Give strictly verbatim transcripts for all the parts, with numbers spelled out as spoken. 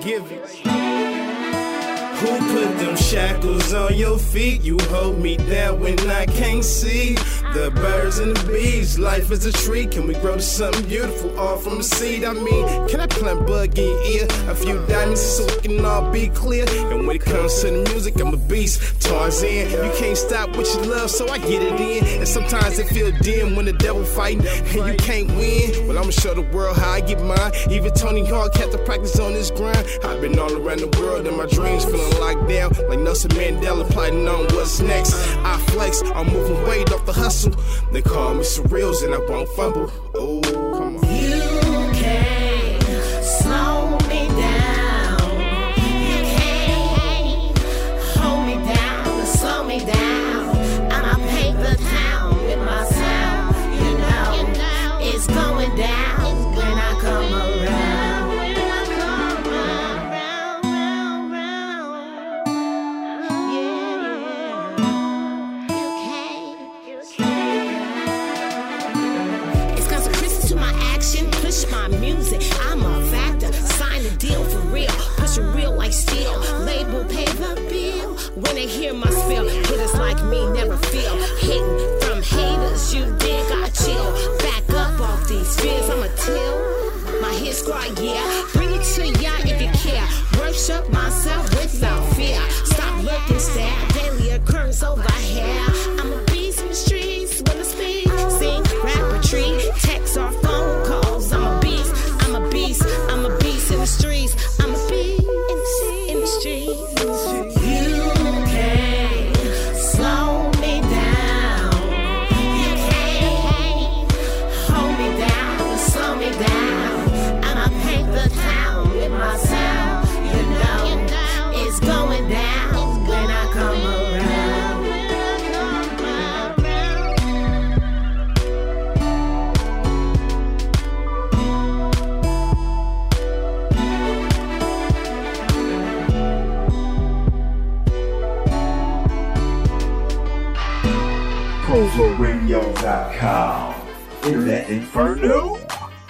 give it. Who put them shackles on your feet? You hold me down when I can't see the birds and the bees. Life is a tree. Can we grow to something beautiful all from a seed? I mean, can I plant bug in your ear? A few diamonds so we can all be clear. And when it comes to the music, I'm a beast. Tarzan, you can't stop what you love, so I get it in. And sometimes it feel dim when the devil fighting and you can't win. Well, I'ma show the world how I get mine. Even Tony Hawk had to practice on this grind. I've been all around the world in my dreams, feeling locked down like Nelson Mandela, plotting on what's next. I flex, I'm moving weight off the hustle. They call me surreals and I won't fumble. Oh, come on. You can't slow me down. You can't hold me down, slow me down. I'ma paint the town with my sound. You know, it's going down when I come around. My music, I'm a factor. Sign a deal for real, push it real like steel. Label, pay the bill. When they hear my spill, hitters like me never feel. Hating from haters, you dig? I chill. Back up off these fears, I'm a till. My hit squad, yeah. Bring it to ya if you care. Worship myself without fear. Stop looking, stare. Daily occurrence over here. I'm a beast in the streets when I speak. Sing, rap, retreat, text or phone calls. I'm a beast, I'm a beast, I'm a beast in the streets. I'm a beast in the streets. You can't slow me down. You can't hold me down, slow me down. I'ma paint the town with my sound. You know, it's going down when I come around. Provo Radio dot com. Internet Inferno.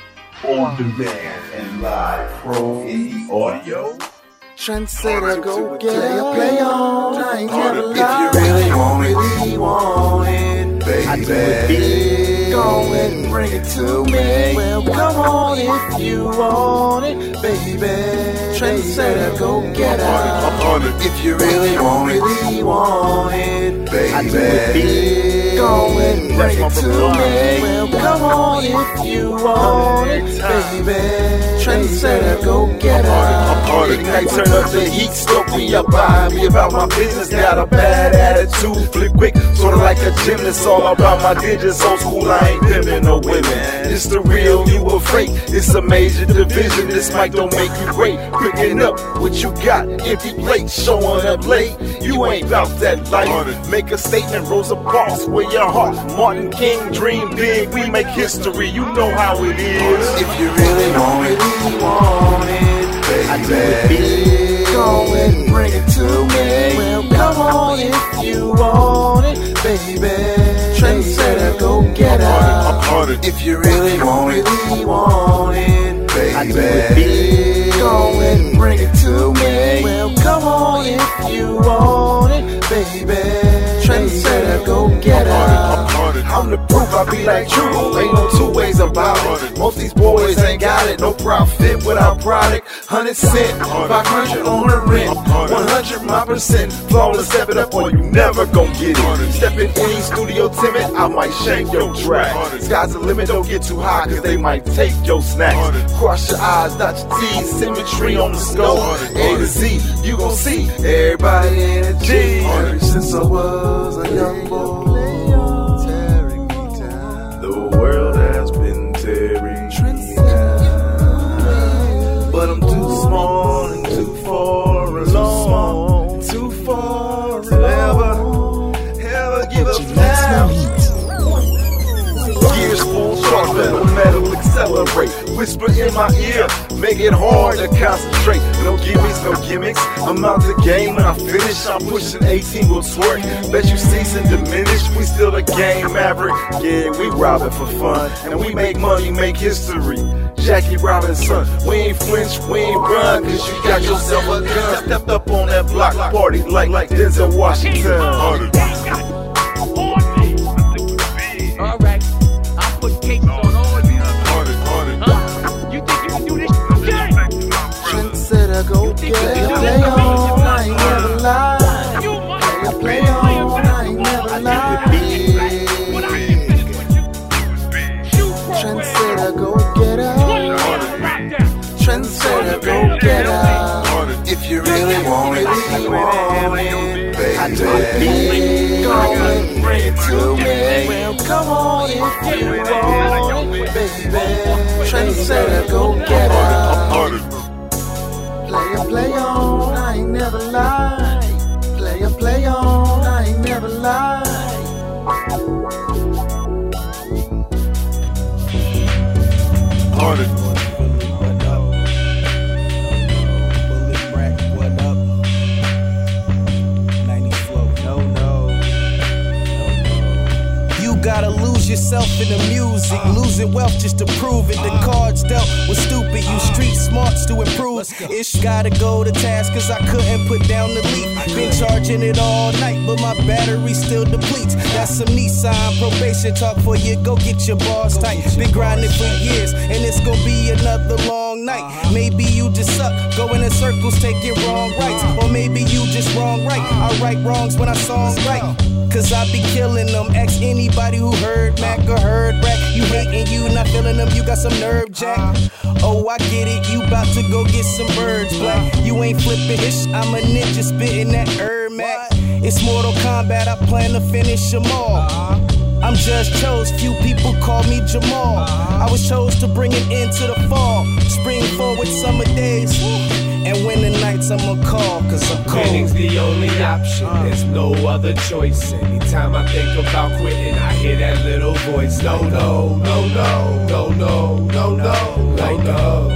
On demand and live pro indie audio. Trendsetter, go get it, play on. I ain't never lie. If you really want it, really want it, baby, I do it big. Go ahead and bring it to me. Well, come on if you want it, baby. Trendsetter, go get it. If you really want it, really want it, baby, I do it big. Go ahead and bring it to me. Well, come on if you want it, baby. Trendsetter, go get it. Ignite, turn up the heat, stoke me up, behind me about my business. Got a bad attitude, flip quick, sorta like a gymnast. All about my digits, old school, I ain't pimping no women. It's the real, you a fake. It's a major division. This mic don't make you great. Picking up what you got, empty plate, showing up late. You ain't bout that life. Make a statement, Rosa Parks, where your heart. Martin King, dream big, we make history. You know how it is. If you really want it, really want it, baby, I do it big. Go ahead and bring it to me. Well, come on if you want it, baby. Trendsetter, go get it. If you really want it, really want it, baby, I do it big. Go ahead and bring it to me. Well, come on if you want it, baby. Trendsetter, go get it. I'm the proof, I be like true. Ain't no two ways about it. Most these boys ain't got it. No profit without product. Hundred cent, five hundred on the rent. One hundred my percent. Flawless, step it up or you never gon' get it. Stepping in studio timid, I might shank your track. Sky's the limit, don't get too high, cause they might take your snacks. Cross your eyes, dot your T's, symmetry on the scope. A to Z, you gon' see everybody in a G. Ever since I was a young boy, the world has been tearing me down, but I'm too small and too far along, too far to ever, ever give up now. Gears full, sharp metal, metal, accept accelerate. Whisper in my ear, make it hard to concentrate. No gimmicks, no gimmicks. I'm out the game when I finish. I'm pushing eighteen, will twerk. Bet you cease and diminish. We still a game maverick. Yeah, we robbing for fun. And we make money, make history. Jackie Robinson, we ain't flinch, we ain't run, cause you got yourself a gun. Stepped up on that block party like, like Denzel Washington. Alright, I put cakes on all these. Huh? You think you can do this shit? Trendsetter, go get it. Play on, I ain't never lie. Play on, I ain't never lie. Trendsetter, go get it. Trendsetter, go get it. If you really want it, really want it, baby. I do it big, go and bring it to me. Well, come on if you want it, baby. Trendsetter, go get it. Play a play on, I ain't never lie. Play a play on, I ain't never lie. Harder. Gotta lose yourself in the music, losing wealth just to prove it. The cards dealt was stupid, you street smarts to improve. Ish gotta go to task, cause I couldn't put down the leak. Been charging it all night, but my battery still depletes. That's some Nissan probation talk for you, go get your bars tight. Been grinding for years, and it's gonna be another long night. Maybe you just suck, going in circles, taking wrong rights. Or maybe you just wrong right, I right wrongs when I song right. Cause I be killing them. Ask anybody who heard Mac or heard rap. You hating, you not feeling them, you got some nerve, Jack. Oh, I get it, you bout to go get some birds, black. You ain't flipping ish, I'm a ninja spitting that herb, Mac. It's Mortal Kombat, I plan to finish them all. I'm just chose, few people call me Jamal. I was chose to bring it into the fall. Spring forward summer days. And when the nights I'ma call, cause I'm cold. Winning's the only option, there's no other choice. Anytime I think about quitting, I hear that little voice. No, no, no, no, no, no, no, no, no, no,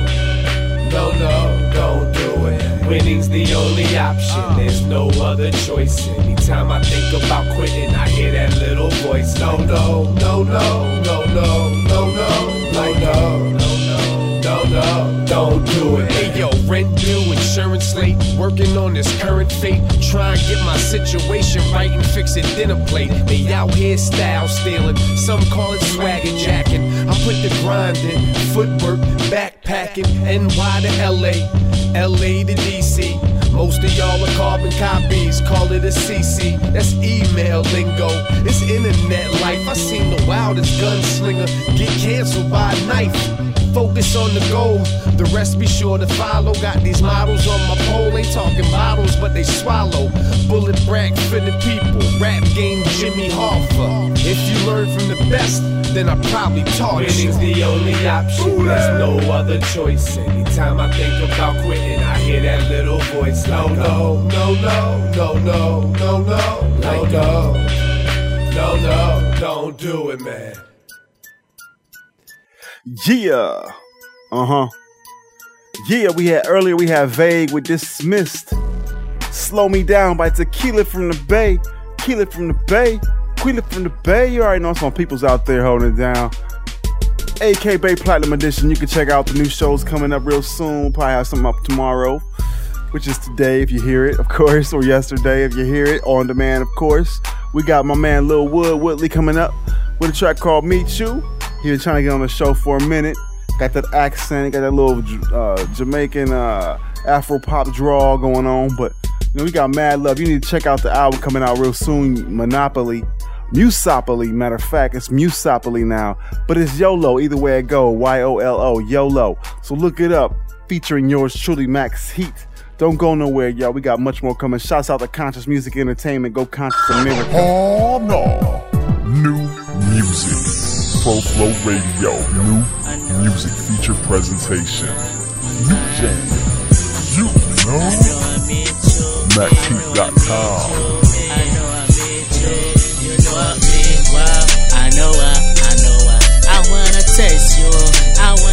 no, no, don't do it. Winning's the only option, there's no other choice. Anytime I think about quitting, I hear that little voice. No, no, no, no, no, no, no, no, no, no. No, no, don't do it. Hey yo, rent due, insurance late, working on this current fate. Try and get my situation right and fix a dinner plate. They out here style stealing, some call it swagger jacking. I put the grind in, footwork, backpacking, N Y to L A, L A to D C. Most of y'all are carbon copies, call it a C C. That's email lingo, it's internet life. I seen the wildest gunslinger get canceled by a knife. Focus on the goal, the rest be sure to follow. Got these models on my pole, ain't talking bottles, but they swallow. Bullet brack for the people, rap game Jimmy Hoffa. If you learn from the best, then I probably taught you. Winning's the only option, there's no other choice. Anytime I think about quitting, I hear that little voice. No, no, no, no, no, no, no, no, no, no, no, no, don't do it, man. Yeah. Uh-huh. Yeah, we had earlier, we had Vague with Dismissed. Slow Me Down by Tequila from the Bay. Tequila from the Bay. Tequila from the Bay. You already know some people's out there holding it down. A K Bay Platinum Edition. You can check out the new shows coming up real soon. We'll probably have something up tomorrow, which is today if you hear it, of course, or yesterday if you hear it, on demand, of course. We got my man Lil Wood Woodley coming up with a track called Meet You. He was trying to get on the show for a minute. Got that accent, got that little uh, Jamaican uh, Afro pop drawl going on. But you know, we got mad love. You need to check out the album coming out real soon, Monopoly. Musopoly, matter of fact, it's Musopoly now. But it's YOLO, either way it go, Y O L O, YOLO. So look it up, featuring yours truly, Max Heat. Don't go nowhere, y'all. We got much more coming. Shouts out to Conscious Music Entertainment. Go Conscious America. Oh no, new music. Pro Flow Radio, new music feature presentation. New jam, you know, max heat dot com. I know I made you, you know I mean, wow. I know I, I know I, I wanna taste you, I wanna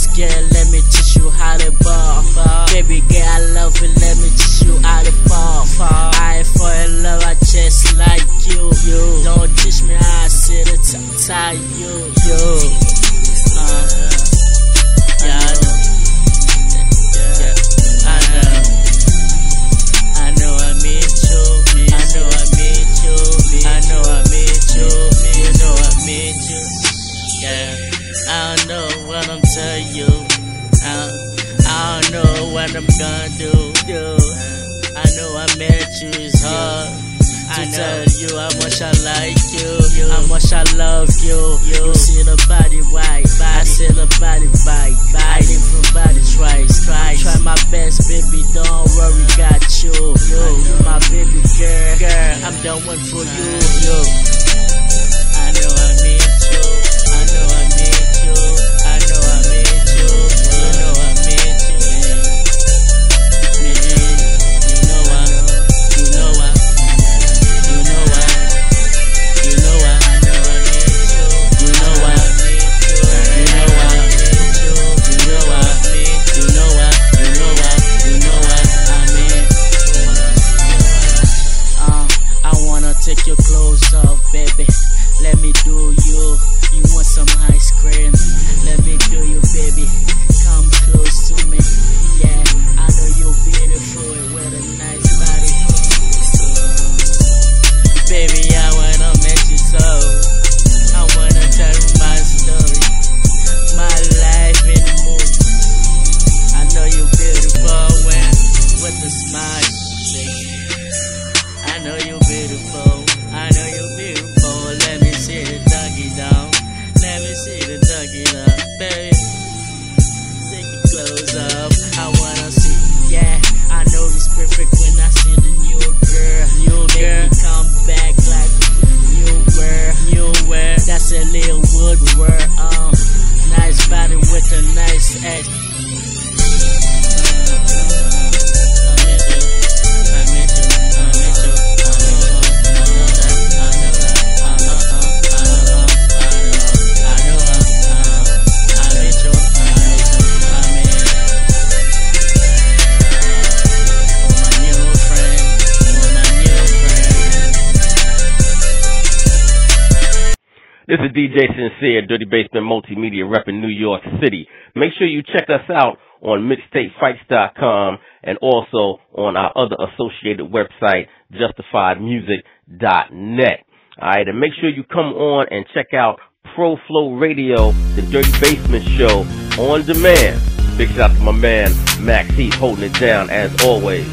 Please, girl, let me teach you how to ball. Baby girl, I love it, let me teach you how to fall. I fall in love, I just like you. You don't teach me how I sit and tie you. You, uh, yeah, I know. Yeah, I know. I know I meet you. I know I meet you. I know I meet you. You know I meet you. Yeah, I don't know what I'm telling you. I don't, I don't know what I'm gonna do. do. I know I met you, it's hard to tell you how much I like you, how much I love you. You see the body right, I see the body right. I live for body twice. Try my best, baby, don't worry, got you. You my baby girl, girl, I'm the one for you. You, I know I need you. I know I need you. I know I need you. You know I need you. Take your clothes off, baby. Let me do you. You want some ice cream? Let me do you, baby. Come close to me. Yeah, I know you're beautiful with a nice body. Baby, I wanna make you so. I wanna tell you my story, my life in the movie. I know you're beautiful when with a smile. I know you're beautiful. I know you're beautiful. Let me see the doggy down. Let me see the doggy down, baby. Take your clothes off. I wanna see. Yeah, I know it's perfect when I see the new girl. New girl, come back like new girl. New wear. That's a little wood word. Um, nice body with a nice ass. This is D J Sincere, Dirty Basement Multimedia, repping New York City. Make sure you check us out on mixtape fights dot com and also on our other associated website, justified music dot net. All right, and make sure you come on and check out Pro Flow Radio, the Dirty Basement Show, on demand. Big shout out to my man, Max Heath, holding it down as always.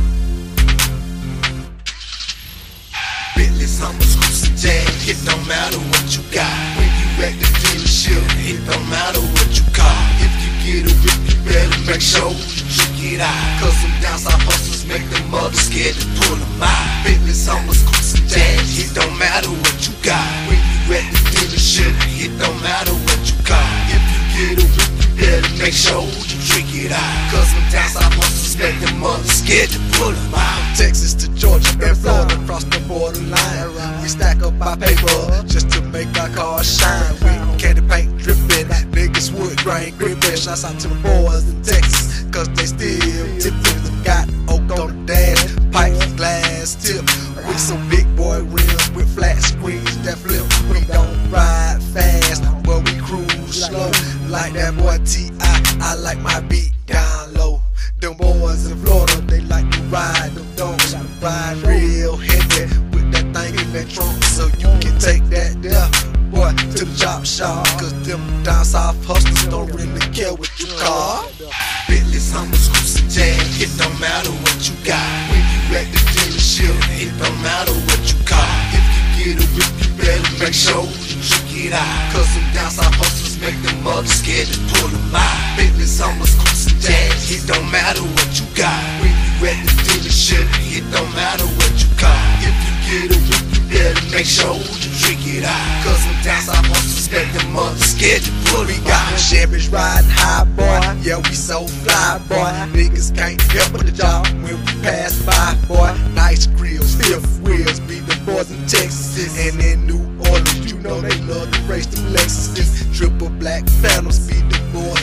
Bentley, summer, scoops and jazz, it don't matter what you got. When you at the dealership, it don't matter what you call. If you get a whip, you better make sure you check it out. Cause some downside hustlers make them mothers scared to pull them out. Bentley, summer, scoops and jazz, it don't matter what you got. When you at the dealership, it don't matter what you call. If you get a whip, you better make sure you check it out. Cause some downside hustlers make them mothers scared to pull them out. Texas to Georgia and Florida, across the borderline. We stack up our paper just to make our cars shine. With candy paint dripping, niggas wood grain gripping. Shouts out to the boys in Texas, cause they still tipping. Got oak on the dash, pipes, glass tip. With some big boy rims with flat screens that flip. We don't ride fast, but we cruise slow. Like that boy T I, I like my beat down low. Them boys in Florida, they like to ride them dogs. Ride real heavy with that thing in that trunk, so you can take that there, boy, to the chop shop. Cause them down south hustlers don't really care what you call. Bentley's, Hummers, Scoops and jazz, it don't matter what you got. When you at the dealership, it don't matter what you call. If you get a whip, you better make sure you check it out. Cause them down south hustlers make them mothers scared to pull them out. Bentley's, Hummers, Scoops and jazz, it don't matter what you got. When you at the dealership, it don't matter what you call. If you get a whip, you better make sure you check it out. Cause some down south hustlers make them mothers scared to pull them out. Chevys riding high, boy, yeah, we so fly, boy. Niggas can't help but the job when we pass by, boy. Nice grills, fifth wheels, be the boys in Texas. And in New Orleans, you know they love to race them Lexuses. Triple black phantoms, be the boys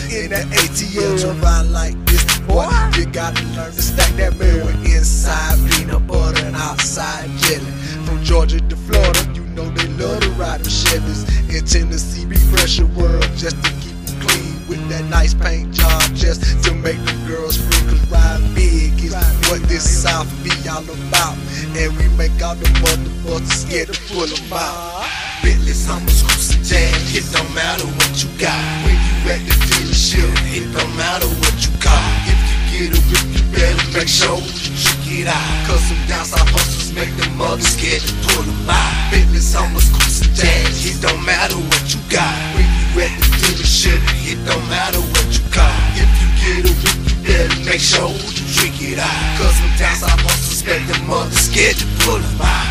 in that A T L to ride like this, boy. You gotta learn to stack that mirror inside peanut butter and outside jelly. From Georgia to Florida, you know they love to ride the Chevys. In Tennessee, refresh the world just to keep it clean with that nice paint job, just to make the girls free. Cause ride big is what this South be all about, and we make all the motherfuckers scared to pull them out. Bentley's, Hummers, Scoops, and Jazz, it don't matter what you got. When you at the dealership, it don't matter what you got. If you get a whip, you better make sure you check it out. Cause some downside hustlers make them mothers scared to pull them out. Bentley's, Hummers, Scoops, and Jazz, it don't matter what you got. When you at the dealership, it don't matter what you got. If you get a whip, you better make sure you check it out. Cause some downside hustlers make them mothers scared to pull them out.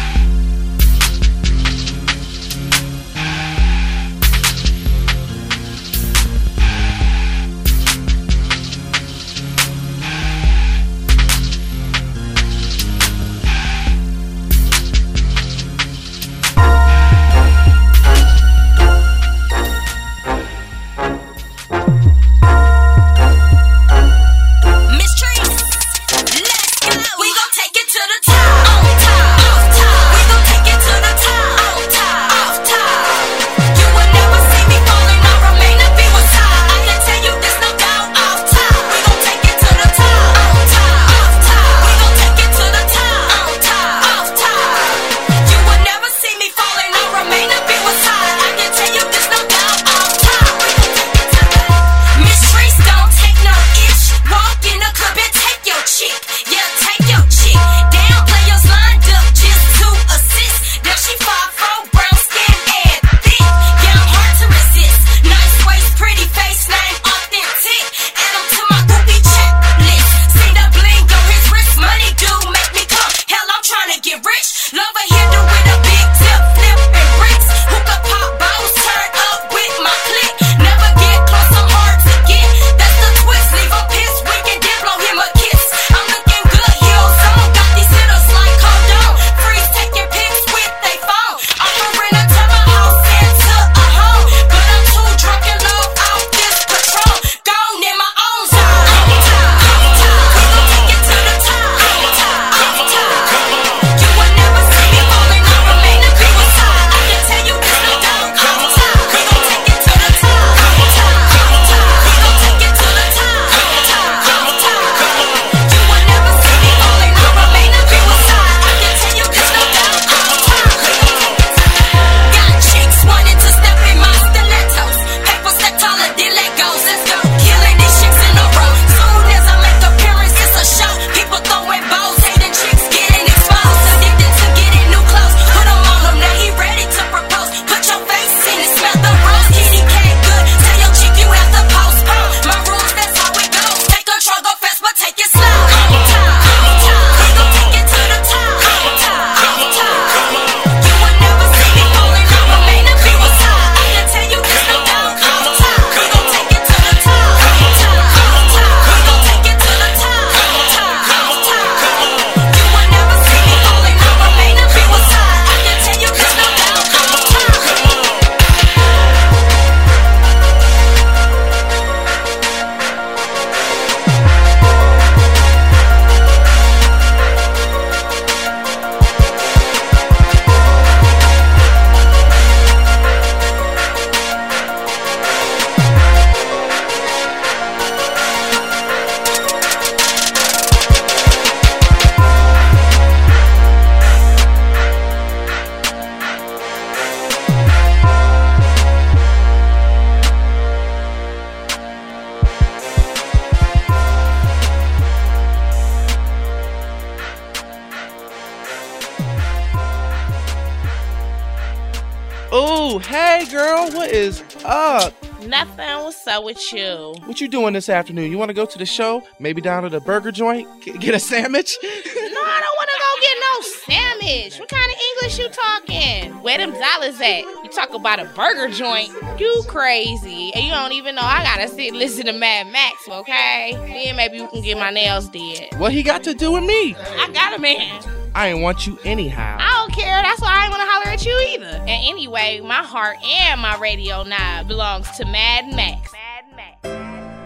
Ooh, hey girl, what is up? Nothing. What's up with you? What you doing this afternoon? You want to go to the show? Maybe down to the burger joint? Get, get a sandwich? No, I don't want to go get no sandwich. What kind of English you talking? Where them dollars at? You talk about a burger joint? You crazy. And you don't even know I gotta sit and listen to Mad Max, okay? Then maybe you can get my nails did. What he got to do with me? I got a man. I ain't want you anyhow. I don't care. That's why I ain't want to holler at you either. And anyway, my heart and my radio knob belongs to Mad Max. Mad Max.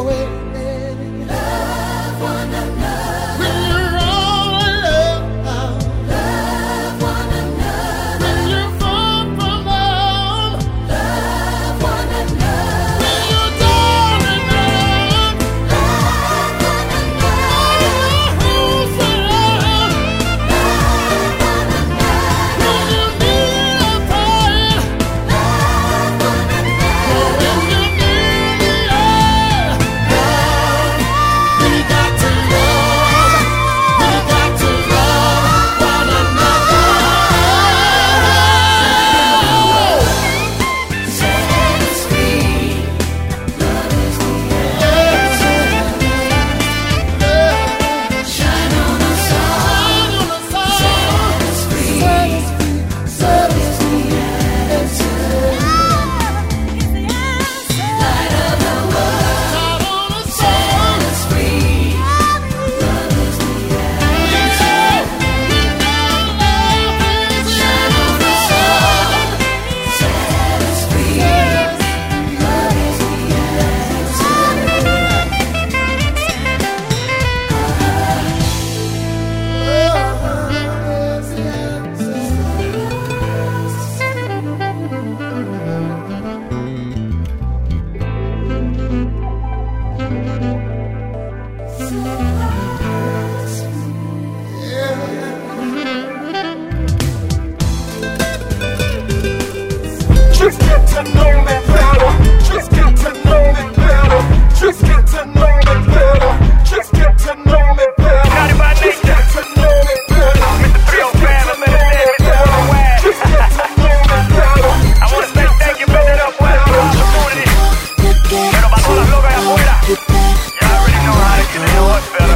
know it. Love one another. When you're all alone. Love one another. When you're far from home. Love one another. When you're down and out. Love one another. Who's for love? Love one another. When you need a friend. Love one another. When you need the love. Love. We got to love. We got to love one another. Set us free. Love is the answer. Shine on us all. Set us free. Love is the answer. Light of the world. Set us free. Love is the answer. Shine on us all. Set us free. Love is the Just get to know me better. Just get to know me better. Just get to know me better. Just get to know me better. Just get to know me better. Just get to know me better. Just get to know me better. I wanna say thank you, better up well. Pero para todas las locas allá afuera, ya already know how to get it much better.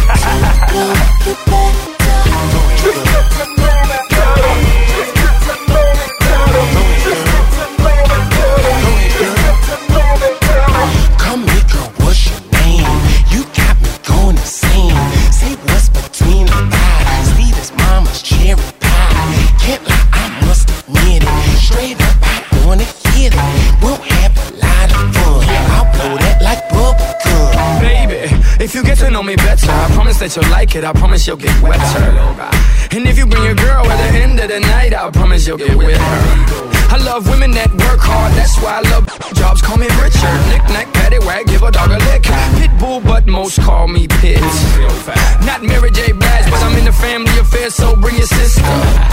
Just get to know me better. Just get to know me better. Just get to know me better. Just get to know me better. Come here, girl, what's your name? You got me going insane. Say what's between our thighs. See this mama's cherry pie. Can't lie, I must admit it. Straight up, I wanna hit it. We'll have a lot of fun. I'll blow that like bubble gum. Baby, if you get to know me better, I promise that you'll like it. I promise you'll get wetter. And if you bring your girl at the end of the night, I promise you'll get with her. I love women that work hard, that's why I love jobs. Call me Richard, knick-knack, paddywhack, give a dog a lick. Pitbull, but most call me Pitts. Not Mary J. Blige, but I'm in the family affair, so bring your sister.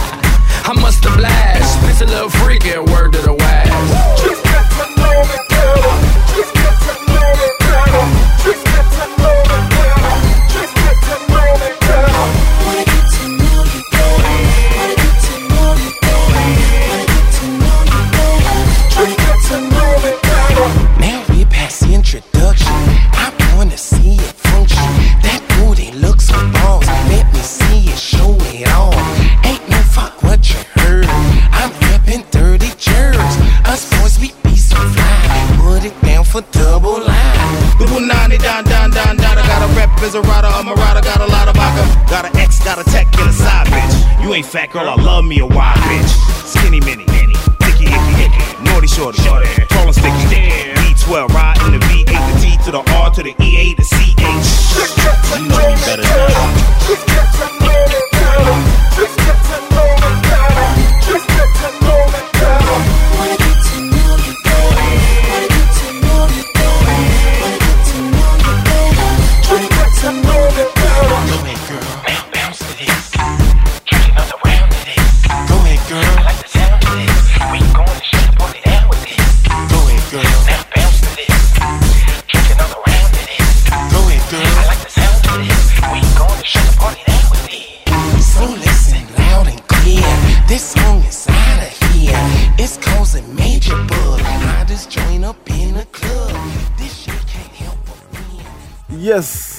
I must oblige, it's a little freaky, word to the wise. Just get to know me better. Just get to know me better. Just get to know me better. Just get to know me better. Wanna get to know you better. Wanna get to know you better. Wanna get to know you better. Just get to know me better. Now we pass introduction. I wanna see it function. That booty looks so boss. Let me see it, show it all. Ain't no fuck what you heard. I'm reppin' dirty jerks. Us boys, we be so fly. Put it down for double line. The Punani down, down, down, down. I got a rep as a rider, a marauder, got a lot of vodka. Got an X, got a tech, and a side bitch. You ain't fat girl, I love me a wild bitch. Skinny mini, mini, thicky, icky, icky, naughty shorty, shorty, tall and sticky. B twelve, ride in the V eight, the T to the R to the E A to C H. You know me better than that. Just get to know me better. Just get to know me better. Just get to know me better. Wanna get to know you better. Wanna get to know you better. Wanna get to know you better. Just get to know me better. Go ahead, girl. Now bounce to this. Drink another round of this. Go ahead, girl. I like the sound of this. We going to shut the party down with this. Go ahead, girl. Now bounce to this. Drink another round of this. Go ahead, girl. I like the sound of this. We going to shut the party down with this. So listen loud and clear. This song is out of here. It's causing major buzz. I just join up in a club. This shit can't help but win. Yes.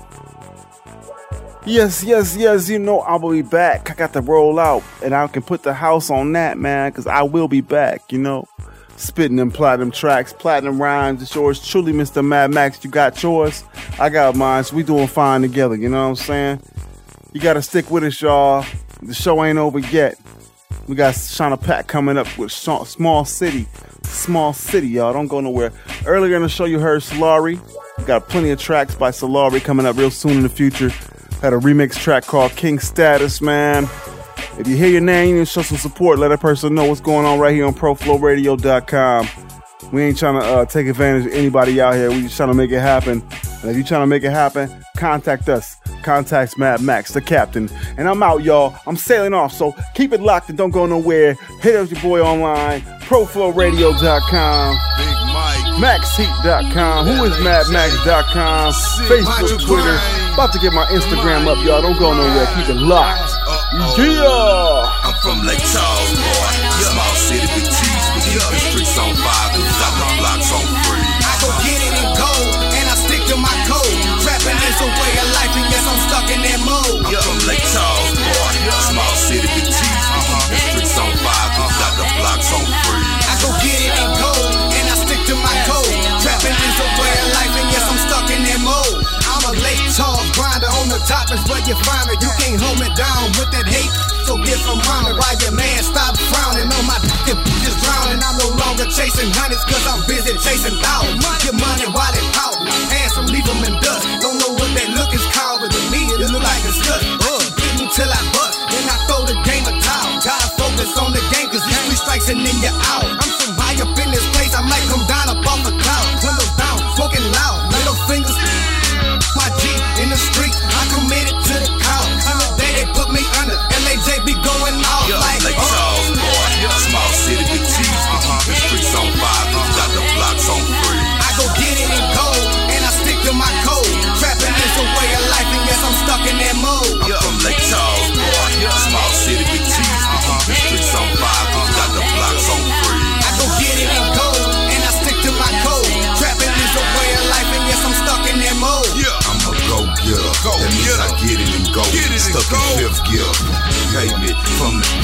Yes, yes, yes. You know I will be back. I got to roll out, and I can put the house on that, man, because I will be back, you know. Spitting them platinum tracks, platinum rhymes. It's yours truly, Mister Mad Max. You got yours, I got mine, so we doing fine together, you know what I'm saying? You got to stick with us, y'all. The show ain't over yet. We got Shauna Pack coming up with Small City. Small City, y'all. Don't go nowhere. Earlier in the show, you heard Solari, Got plenty of tracks by Solari coming up real soon in the future. Had a remix track called King Status, man. If you hear your name, you need to show some support. Let a person know what's going on right here on pro flow radio dot com. We ain't trying to uh, take advantage of anybody out here. We just trying to make it happen. And if you're trying to make it happen, contact us. Contact Mad Max, the captain. And I'm out, y'all. I'm sailing off, so keep it locked and don't go nowhere. Hit up your boy online, pro flow radio dot com, max heat dot com, who is mad max dot com, Facebook, Twitter. About to get my Instagram up, y'all. Don't go nowhere. Keep it locked. Yeah! I'm from Lake Charles, boy. Small city, big T's. We keep the streets on fire, cause got the blocks on free. I go get it in gold, and I stick to my code. Trapping is a way of life, and yes, I'm stuck in that mode. I'm from Lake Charles, boy. Small city, big T's. We keep the streets on fire, cause got the blocks on free. I go get it in gold, and I stick to my code. Trapping is a way of life, and yes, I'm stuck in that mode. I'm a Lake Charles grinder on the top is where you find it. You can't hold me down with that hate, so get from around it. Why your man stop frowning on my dick just drowning. I'm no longer chasing hundreds cause I'm busy chasing thousands. Get money while it out, handsome, leave them in dust. Don't know what that look is called, but to me it look like it's good. Uh, beat me till I bust, then I throw the game a towel. Gotta focus on the game cause these three strikes and then you're out. I'm so high up in this place, I might come down up off a cloud. Windows down, smoking loud, little fingers. My G in the street, I committed to the call. On the day they put me under, L A J be going off Yo, like Lake Charles, boy. Small city, big T's. The streets on fire, cause got the blocks on free. I go get it in gold, and I stick to my code. Trapping is a way of life, and yes, I'm stuck in that mode. I'm from Lake Charles, boy. Small city, big T's. The streets on fire, cause got the blocks on free. I go get it in gold, and I stick to my code. Trapping is a way of life, and yes, I'm stuck in that mode. Yeah. I'm a go-getter, go that means I get it and go. Get it Stuck in fifth gear, payment from the...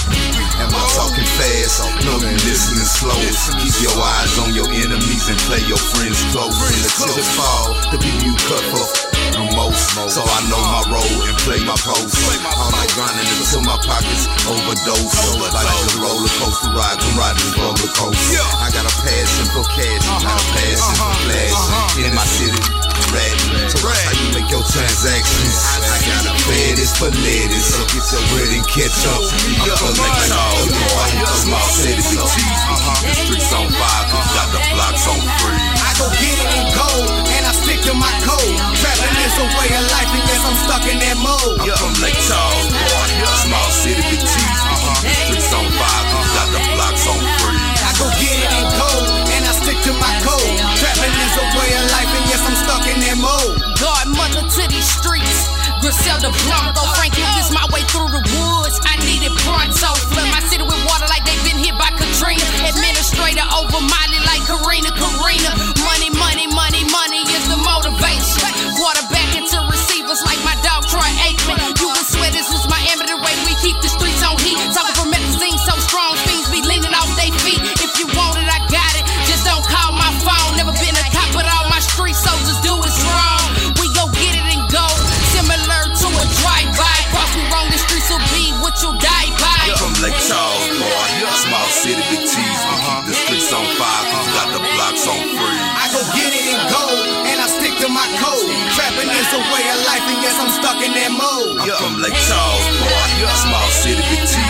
Am I talking fast? No, you listening slow. Keep your eyes on your enemies and play your friends close. When the chips fall, the people you cut for the most. So I know my role and play my post. All night grinding until my pockets overdose. Like a roller coaster ride, can ride this roller coaster. I got a passion for cash, got a passion for flashing. In my city, ratting. So that's how you make your transactions. I got a fed is for ladies, so get your bread and catch up. I'm from Lake Charles, boy. Small city, big T's. The streets on fire, cause got the blocks on free. I go get it in gold, and I stick to my code. Trapping is a way of life, and yes, I'm stuck in that mode. I'm from Lake Charles, boy. Small city, big T's. The streets on fire, cause got the blocks on free. I go get it in gold, and I stick to my code. Trapping is a way of life, and yes, I'm stuck in that mode. Godmother to these streets, Griselda Blanco, Frank Lucas, my way through the woods. I need it pronto. Flood my city with water like they been hit by Katrina. Administrator over Molly like Karina, Karina. Money, money, money, money is the motivation. Quarterback into receivers like my dog Troy Aikman. You would swear this was Miami, the way we keep the streets on heat. Talking from magazine so strong, things be leaning off they feet. If you want it, I got it. Just don't call my phone. Never been a cop, but all my street soldiers do is wrong. We go get it and go. Similar to a drive-by. Cross me wrong, the streets will be what you die by. From Lake Charles, boy. Small city, big T's. We keep the streets on fire, cause got the blocks on free. I go get it in gold, and I stick to my code. Trapping is a way of life, and yes, I'm stuck in that mode. I'm from Lake Charles, boy. Small city, big T's.